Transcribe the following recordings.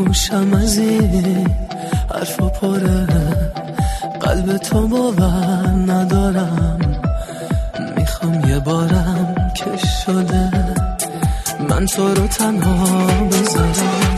گوشم از این حرفا پره، قلب تو باور ندارم. میخوام یه بارم که شده من تو رو تنها بذارم.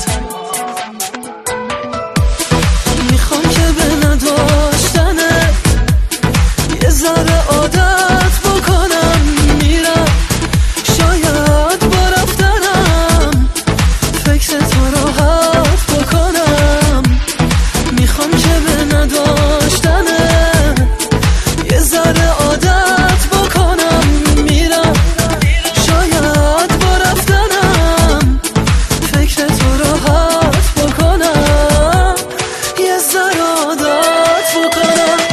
میخوام که به نداشتنه یه ذره عادت بکنم. میرم شاید با رفتنم فکر تو رو حرف بکنم. میخوام که به نداشتنه یه ذره عادت بکنم. میرم شاید با رفتنم فکر تو رو حرف بکنم. یه ذره عادت بکنم.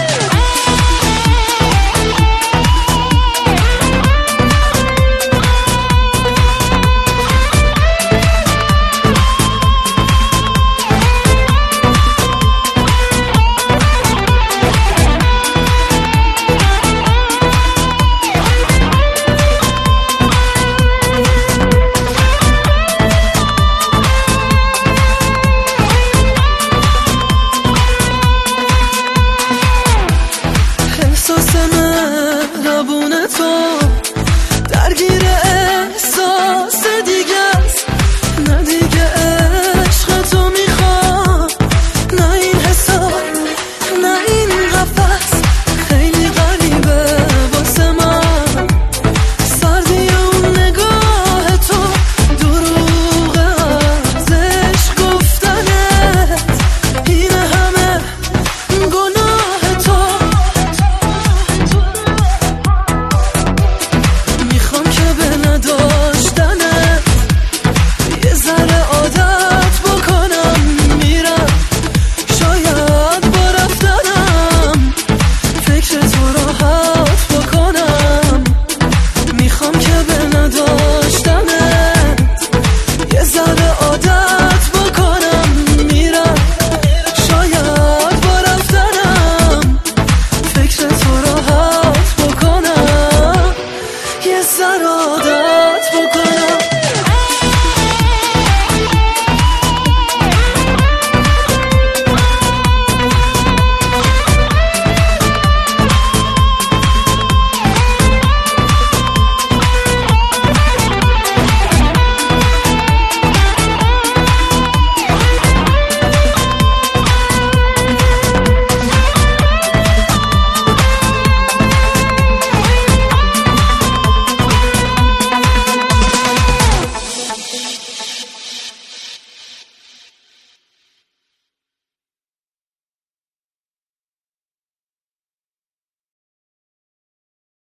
احساس مهربون تو درگیر احساس دیگه است. نه دیگه عشق تو میخوام، نه این حساب، نه این قفس. خیلی غریبه واسه من سردی اون نگاه تو، دروغ از عشق گفتنت. این همه گناه تو. میخوام که به نداشتنت یه ذره عادت بکنم. میرم شاید با رفتنم فکر تو رو حرف بکنم. میخوام که به نداشتنت یه ذره عادت بکنم. میرم شاید با رفتنم فکر تو رو حرف بکنم. یه ذره عادت بکنم.